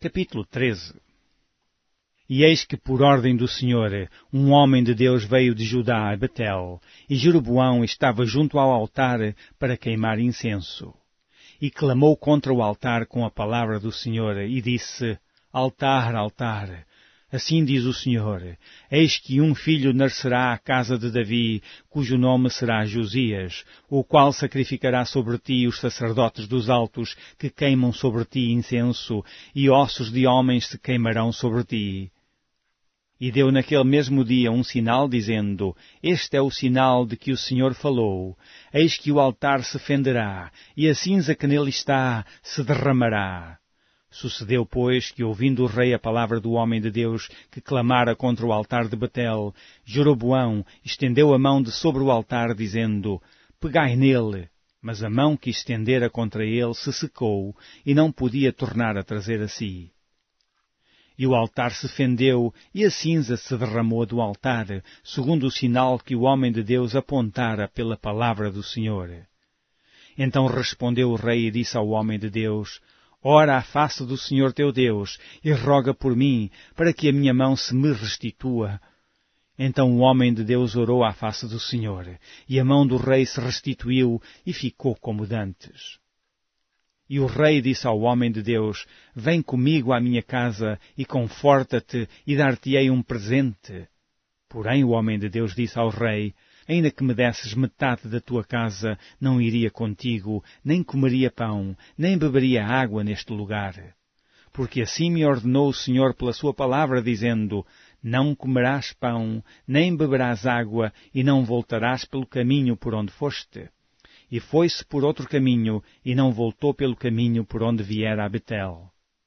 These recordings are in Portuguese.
Capítulo 13. E eis que, por ordem do Senhor, um homem de Deus veio de Judá a Betel, e Jeroboão estava junto ao altar para queimar incenso. E clamou contra o altar com a palavra do Senhor, e disse, Altar, altar, assim diz o Senhor, eis que um filho nascerá à casa de Davi, cujo nome será Josias, o qual sacrificará sobre ti os sacerdotes dos altos, que queimam sobre ti incenso, e ossos de homens se queimarão sobre ti. E deu naquele mesmo dia um sinal, dizendo, Este é o sinal de que o Senhor falou. Eis que o altar se fenderá, e a cinza que nele está se derramará. Sucedeu, pois, que ouvindo o rei a palavra do homem de Deus, que clamara contra o altar de Betel, Jeroboão estendeu a mão de sobre o altar, dizendo, Pegai nele. Mas a mão que estendera contra ele se secou, e não podia tornar a trazer a si. E o altar se fendeu, e a cinza se derramou do altar, segundo o sinal que o homem de Deus apontara pela palavra do Senhor. Então respondeu o rei e disse ao homem de Deus, Ora à face do Senhor teu Deus, e roga por mim, para que a minha mão se me restitua. Então o homem de Deus orou à face do Senhor, e a mão do rei se restituiu, e ficou como dantes. E o rei disse ao homem de Deus, Vem comigo à minha casa, e conforta-te, e dar-te-ei um presente. Porém o homem de Deus disse ao rei, Ainda que me desses metade da tua casa, não iria contigo, nem comeria pão, nem beberia água neste lugar. Porque assim me ordenou o Senhor pela sua palavra, dizendo, Não comerás pão, nem beberás água, e não voltarás pelo caminho por onde foste. E foi-se por outro caminho, e não voltou pelo caminho por onde viera a Betel.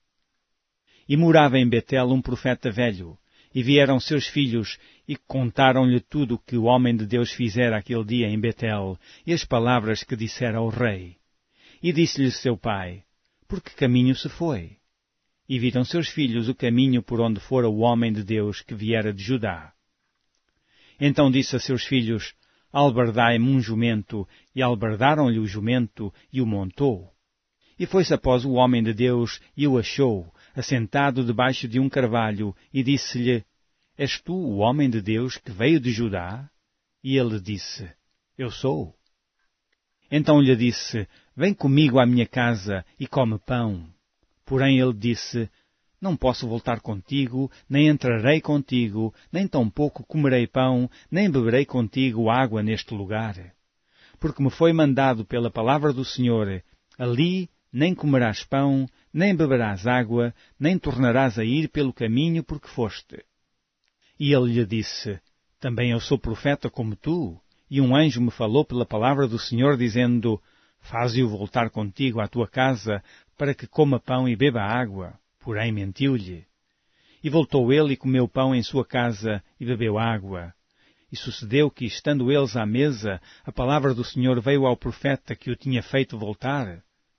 E morava em Betel um profeta velho, e vieram seus filhos, e contaram-lhe tudo o que o homem de Deus fizera aquele dia em Betel, e as palavras que dissera ao rei. E disse-lhe seu pai, Por que caminho se foi? E viram seus filhos o caminho por onde fora o homem de Deus que viera de Judá. Então disse a seus filhos, Albardai-me um jumento, e albardaram-lhe o jumento, e o montou. E foi-se após o homem de Deus, e o achou, assentado debaixo de um carvalho, e disse-lhe, És tu o homem de Deus que veio de Judá? E ele disse, Eu sou. Então lhe disse, Vem comigo à minha casa, e come pão. Porém ele disse, Não posso voltar contigo, nem entrarei contigo, nem tampouco comerei pão, nem beberei contigo água neste lugar. Porque me foi mandado pela palavra do Senhor, ali nem comerás pão, nem beberás água, nem tornarás a ir pelo caminho por que foste. E ele lhe disse, Também eu sou profeta como tu, e um anjo me falou pela palavra do Senhor, dizendo, Faze-o voltar contigo à tua casa, para que coma pão e beba água. Porém mentiu-lhe. E voltou ele e comeu pão em sua casa, e bebeu água. E sucedeu que, estando eles à mesa, a palavra do Senhor veio ao profeta que o tinha feito voltar.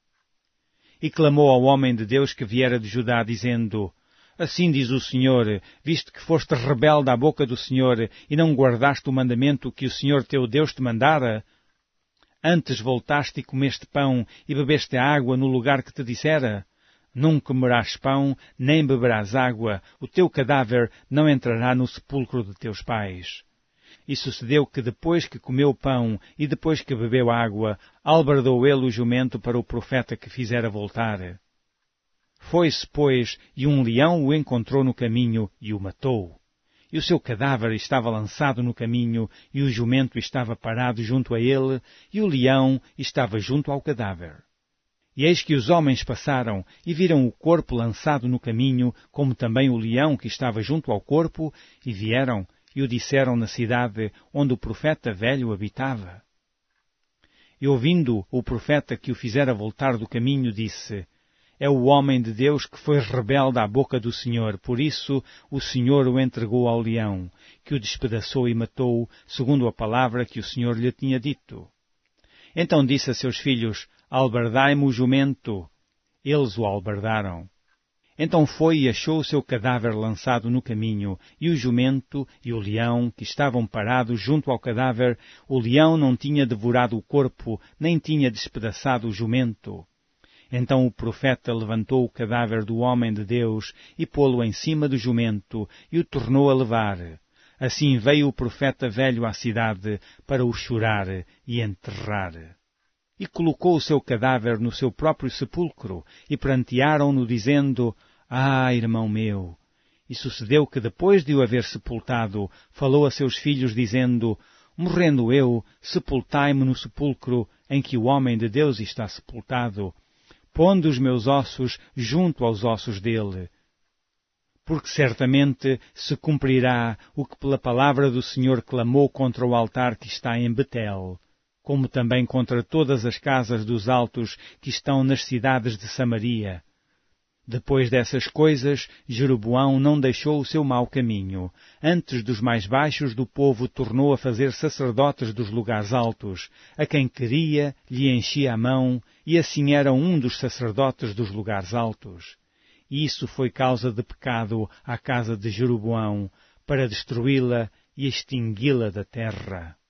E clamou ao homem de Deus que viera de Judá, dizendo, Assim diz o Senhor, visto que foste rebelde à boca do Senhor, e não guardaste o mandamento que o Senhor teu Deus te mandara, antes voltaste e comeste pão, e bebeste água no lugar que te dissera, Não comerás pão, nem beberás água, o teu cadáver não entrará no sepulcro de teus pais. E sucedeu que depois que comeu pão e depois que bebeu água, albardou ele o jumento para o profeta que fizera voltar. Foi-se, pois, e um leão o encontrou no caminho e o matou. E o seu cadáver estava lançado no caminho, e o jumento estava parado junto a ele, e o leão estava junto ao cadáver. E eis que os homens passaram e viram o corpo lançado no caminho, como também o leão que estava junto ao corpo, e vieram e o disseram na cidade onde o profeta velho habitava. E ouvindo o profeta que o fizera voltar do caminho, disse, É o homem de Deus que foi rebelde à boca do Senhor, por isso o Senhor o entregou ao leão, que o despedaçou e matou, segundo a palavra que o Senhor lhe tinha dito. Então disse a seus filhos, Albardai-me o jumento. Eles o albardaram. Então foi e achou o seu cadáver lançado no caminho, e o jumento e o leão, que estavam parados junto ao cadáver, o leão não tinha devorado o corpo, nem tinha despedaçado o jumento. Então o profeta levantou o cadáver do homem de Deus e pô-lo em cima do jumento e o tornou a levar. Assim veio o profeta velho à cidade para o chorar e enterrar. E colocou o seu cadáver no seu próprio sepulcro e prantearam-no dizendo, Ah, irmão meu! E sucedeu que depois de o haver sepultado, falou a seus filhos dizendo, Morrendo eu, sepultai-me no sepulcro em que o homem de Deus está sepultado, pondo os meus ossos junto aos ossos dele. Porque certamente se cumprirá o que pela palavra do Senhor clamou contra o altar que está em Betel, como também contra todas as casas dos altos que estão nas cidades de Samaria. Depois dessas coisas, Jeroboão não deixou o seu mau caminho. Antes dos mais baixos do povo tornou a fazer sacerdotes dos lugares altos. A quem queria, lhe enchia a mão, e assim era um dos sacerdotes dos lugares altos. Isso foi causa de pecado à casa de Jeroboão, para destruí-la e extingui-la da terra.